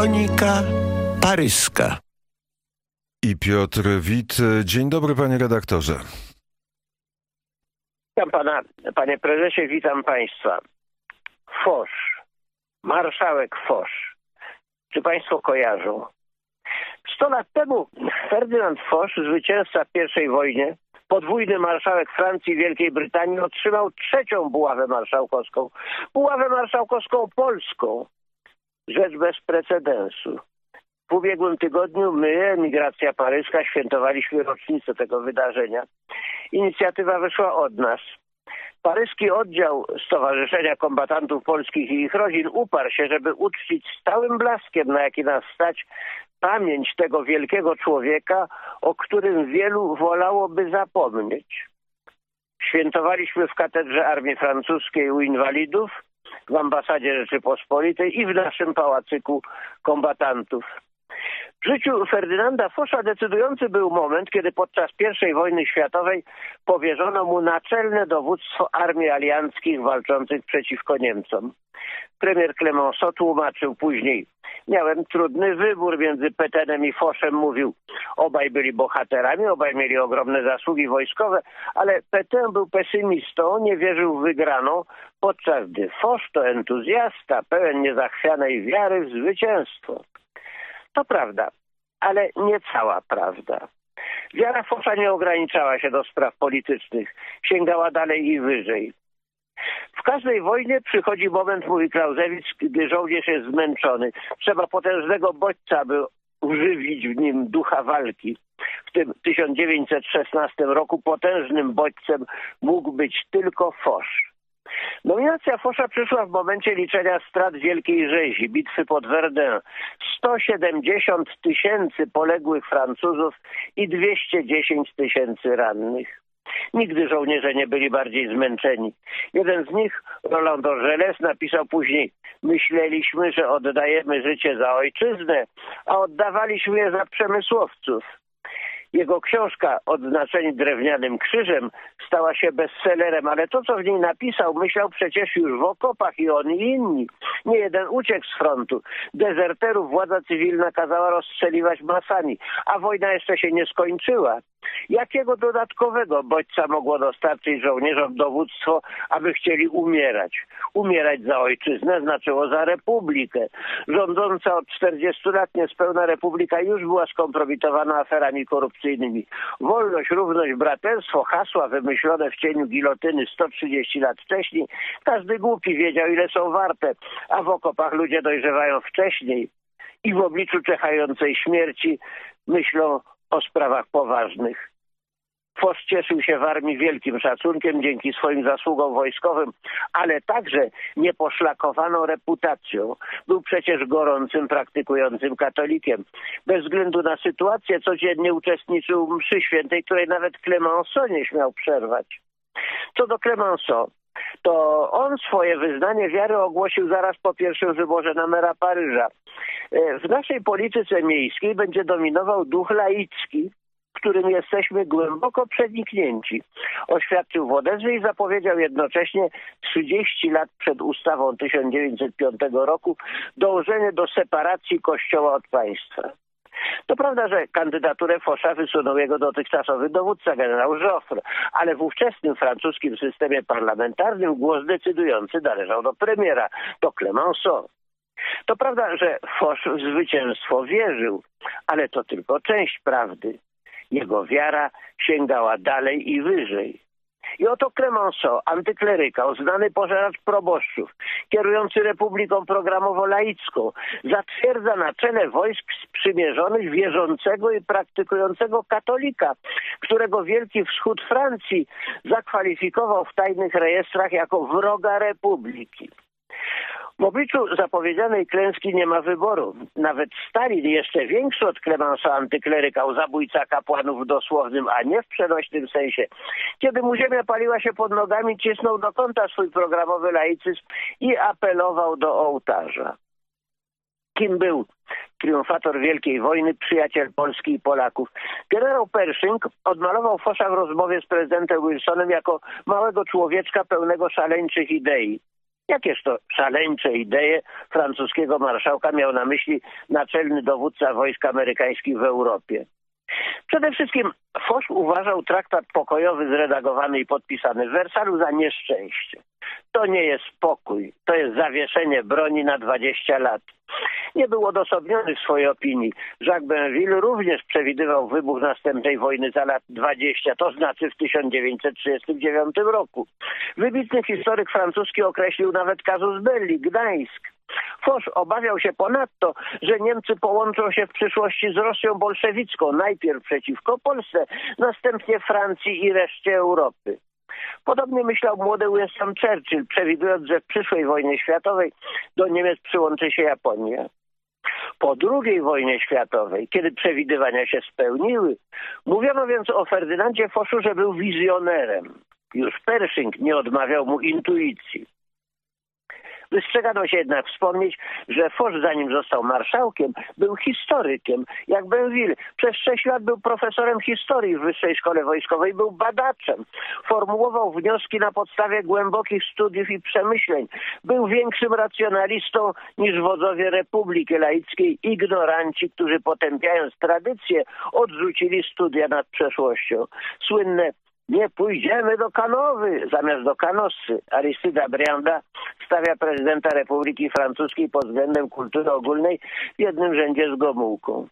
Kronika paryska. I Piotr Wit. Dzień dobry, panie redaktorze. Witam pana, panie prezesie, witam państwa. Foch, marszałek Foch. Czy państwo kojarzą? 100 lat temu Ferdynand Foch, zwycięzca w I wojnie, podwójny marszałek Francji i Wielkiej Brytanii, otrzymał trzecią buławę marszałkowską polską. Rzecz bez precedensu. W ubiegłym tygodniu my, emigracja paryska, świętowaliśmy rocznicę tego wydarzenia. Inicjatywa wyszła od nas. Paryski oddział Stowarzyszenia Kombatantów Polskich i ich rodzin uparł się, żeby uczcić stałym blaskiem, na jaki nas stać, pamięć tego wielkiego człowieka, o którym wielu wolałoby zapomnieć. Świętowaliśmy w katedrze Armii Francuskiej u Inwalidów, w ambasadzie Rzeczypospolitej i w naszym pałacyku kombatantów. W życiu Ferdynanda Focha decydujący był moment, kiedy podczas I wojny światowej powierzono mu naczelne dowództwo armii alianckich walczących przeciwko Niemcom. Premier Clemenceau tłumaczył później: miałem trudny wybór między Pétainem i Fochem, mówił. Obaj byli bohaterami, obaj mieli ogromne zasługi wojskowe, ale Pétain był pesymistą, nie wierzył w wygraną, podczas gdy Foch to entuzjasta, pełen niezachwianej wiary w zwycięstwo. To prawda, ale nie cała prawda. Wiara Focha nie ograniczała się do spraw politycznych, sięgała dalej i wyżej. W każdej wojnie przychodzi moment, mówi Clausewitz, gdy żołnierz jest zmęczony. Trzeba potężnego bodźca, by używić w nim ducha walki. W tym 1916 roku potężnym bodźcem mógł być tylko Foch. Nominacja Focha przyszła w momencie liczenia strat Wielkiej Rzezi, bitwy pod Verdun. 170 000 poległych Francuzów i 210 000 rannych. Nigdy żołnierze nie byli bardziej zmęczeni. Jeden z nich, Roland Dorgelès, napisał później: myśleliśmy, że oddajemy życie za ojczyznę, a oddawaliśmy je za przemysłowców. Jego książka Odznaczeni drewnianym krzyżem stała się bestsellerem, ale to, co w niej napisał, myślał przecież już w okopach i on i inni. Nie jeden uciekł z frontu. Dezerterów władza cywilna kazała rozstrzeliwać masami, a wojna jeszcze się nie skończyła. Jakiego dodatkowego bodźca mogło dostarczyć żołnierzom dowództwo, aby chcieli umierać? Umierać za ojczyznę znaczyło za republikę. Rządząca od 40 lat niespełna republika już była skompromitowana aferami korupcyjnymi. Wolność, równość, braterstwo, hasła wymyślone w cieniu gilotyny 130 lat wcześniej. Każdy głupi wiedział, ile są warte, a w okopach ludzie dojrzewają wcześniej i w obliczu czekającej śmierci myślą o sprawach poważnych. Foch cieszył się w armii wielkim szacunkiem dzięki swoim zasługom wojskowym, ale także nieposzlakowaną reputacją. Był przecież gorącym, praktykującym katolikiem. Bez względu na sytuację codziennie uczestniczył w mszy świętej, której nawet Clemenceau nie śmiał przerwać. Co do Clemenceau, to on swoje wyznanie wiary ogłosił zaraz po pierwszym wyborze na mera Paryża. W naszej polityce miejskiej będzie dominował duch laicki, którym jesteśmy głęboko przeniknięci. Oświadczył w odezwie i zapowiedział jednocześnie 30 lat przed ustawą 1905 roku dążenie do separacji Kościoła od państwa. To prawda, że kandydaturę Focha wysunął jego dotychczasowy dowódca, generał Joffre, ale w ówczesnym francuskim systemie parlamentarnym głos decydujący należał do premiera, do Clemenceau. To prawda, że Foch w zwycięstwo wierzył, ale to tylko część prawdy. Jego wiara sięgała dalej i wyżej. I oto Clemenceau, antyklerykał, znany pożeracz proboszczów, kierujący republiką programowo-laicką, zatwierdza na czele wojsk sprzymierzonych wierzącego i praktykującego katolika, którego Wielki Wschód Francji zakwalifikował w tajnych rejestrach jako wroga republiki. W obliczu zapowiedzianej klęski nie ma wyboru. Nawet Stalin, jeszcze większy od Clemenceau antyklerykał, zabójca kapłanów w dosłownym, a nie w przenośnym sensie, kiedy mu ziemia paliła się pod nogami, cisnął do kąta swój programowy laicyzm i apelował do ołtarza. Kim był triumfator Wielkiej Wojny, przyjaciel Polski i Polaków? Generał Pershing odmalował Focha w rozmowie z prezydentem Wilsonem jako małego człowieczka pełnego szaleńczych idei. Jakież to szaleńcze idee francuskiego marszałka miał na myśli naczelny dowódca wojsk amerykańskich w Europie? Przede wszystkim Foch uważał traktat pokojowy zredagowany i podpisany w Wersalu za nieszczęście. To nie jest pokój, to jest zawieszenie broni na 20 lat. Nie był odosobniony w swojej opinii. Jacques Bainville również przewidywał wybuch następnej wojny za lat 20, to znaczy w 1939 roku. Wybitny historyk francuski określił nawet casus belli, Gdańsk. Foch obawiał się ponadto, że Niemcy połączą się w przyszłości z Rosją bolszewicką, najpierw przeciwko Polsce, następnie Francji i reszcie Europy. Podobnie myślał młody Winston Churchill, przewidując, że w przyszłej wojnie światowej do Niemiec przyłączy się Japonia. Po II wojnie światowej, kiedy przewidywania się spełniły, mówiono więc o Ferdynandzie Fochu, że był wizjonerem. Już Pershing nie odmawiał mu intuicji. Wystrzegano się jednak wspomnieć, że Foch, zanim został marszałkiem, był historykiem, jak Bainville. Przez 6 lat był profesorem historii w Wyższej Szkole Wojskowej, był badaczem. Formułował wnioski na podstawie głębokich studiów i przemyśleń. Był większym racjonalistą niż wodzowie Republiki Laickiej, ignoranci, którzy potępiając tradycję, odrzucili studia nad przeszłością. Słynne "nie pójdziemy do Kanowy" zamiast do Canossy Aristida Brianda stawia prezydenta Republiki Francuskiej pod względem kultury ogólnej w jednym rzędzie z Gomułką.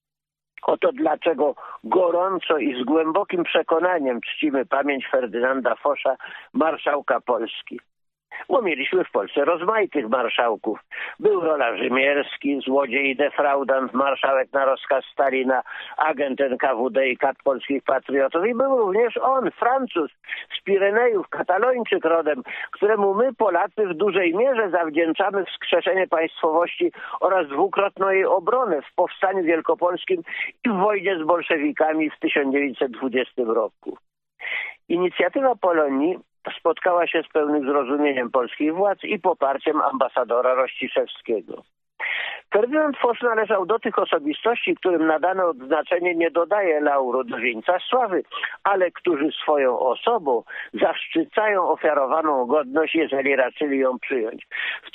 Oto dlaczego gorąco i z głębokim przekonaniem czcimy pamięć Ferdynanda Focha, marszałka Polski. Bo mieliśmy w Polsce rozmaitych marszałków. Był Roland Rzymierski, złodziej i defraudant, marszałek na rozkaz Stalina, agent NKWD i kat polskich patriotów. I był również on, Francuz, z Pirenejów, Katalończyk rodem, któremu my, Polacy, w dużej mierze zawdzięczamy wskrzeszenie państwowości oraz dwukrotną jej obronę w Powstaniu Wielkopolskim i w wojnie z bolszewikami w 1920 roku. Inicjatywa Polonii spotkała się z pełnym zrozumieniem polskich władz i poparciem ambasadora Rościszewskiego. Ferdynand Foch należał do tych osobistości, którym nadane odznaczenie nie dodaje lauru do wieńca sławy, ale którzy swoją osobą zaszczycają ofiarowaną godność, jeżeli raczyli ją przyjąć. W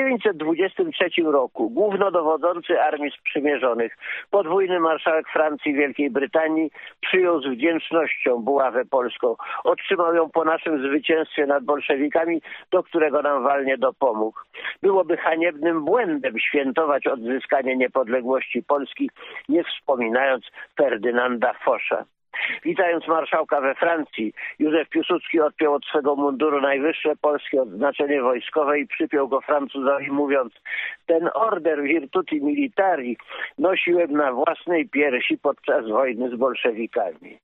1923 roku głównodowodzący Armii Sprzymierzonych, podwójny marszałek Francji i Wielkiej Brytanii przyjął z wdzięcznością buławę polską. Otrzymał ją po naszym zwycięstwie nad bolszewikami, do którego nam walnie dopomógł. Byłoby haniebnym błędem świętować odzyskanie niepodległości Polski, nie wspominając Ferdynanda Focha. Witając marszałka we Francji, Józef Piłsudski odpiął od swego munduru najwyższe polskie odznaczenie wojskowe i przypiął go Francuzowi, mówiąc: ten order Virtuti Militari nosiłem na własnej piersi podczas wojny z bolszewikami.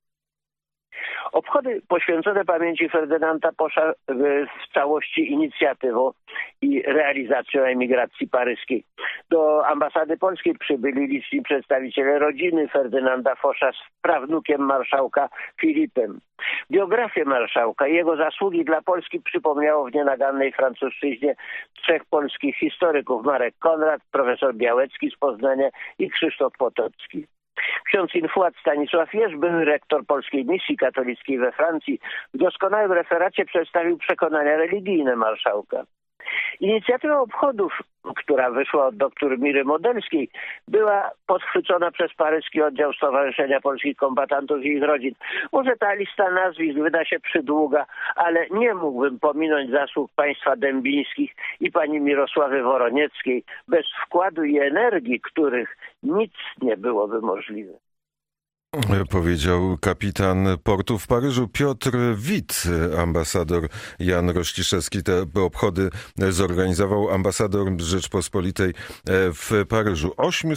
Obchody poświęcone pamięci Ferdynanda Focha w całości inicjatywą i realizacją emigracji paryskiej. Do ambasady polskiej przybyli liczni przedstawiciele rodziny Ferdynanda Focha z prawnukiem marszałka Filipem. Biografię marszałka i jego zasługi dla Polski przypomniało w nienagannej francuszczyźnie 3 polskich historyków: Marek Konrad, profesor Białecki z Poznania i Krzysztof Potocki. Ksiądz infłat Stanisław Jerz, były rektor polskiej misji katolickiej we Francji, w doskonałym referacie przedstawił przekonania religijne marszałka. Inicjatywa obchodów, która wyszła od dr Miry Modelskiej, była podchwycona przez paryski oddział Stowarzyszenia Polskich Kombatantów i ich rodzin. Może ta lista nazwisk wyda się przydługa, ale nie mógłbym pominąć zasług państwa dębińskich i pani Mirosławy Woronieckiej, bez wkładu i energii których nic nie byłoby możliwe. Powiedział kapitan portu w Paryżu Piotr Witt. Ambasador Jan Rościszewski te obchody zorganizował, ambasador Rzeczpospolitej w Paryżu.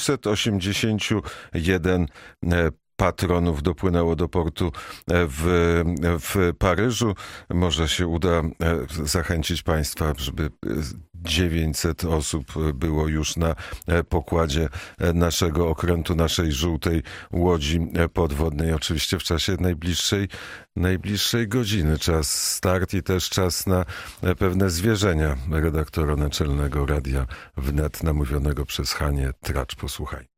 881 patronów dopłynęło do portu w Paryżu. Może się uda zachęcić państwa, żeby 900 osób było już na pokładzie naszego okrętu, naszej żółtej łodzi podwodnej. Oczywiście w czasie najbliższej godziny. Czas start i też czas na pewne zwierzenia redaktora naczelnego Radia Wnet, namówionego przez Hanię Tracz. Posłuchaj.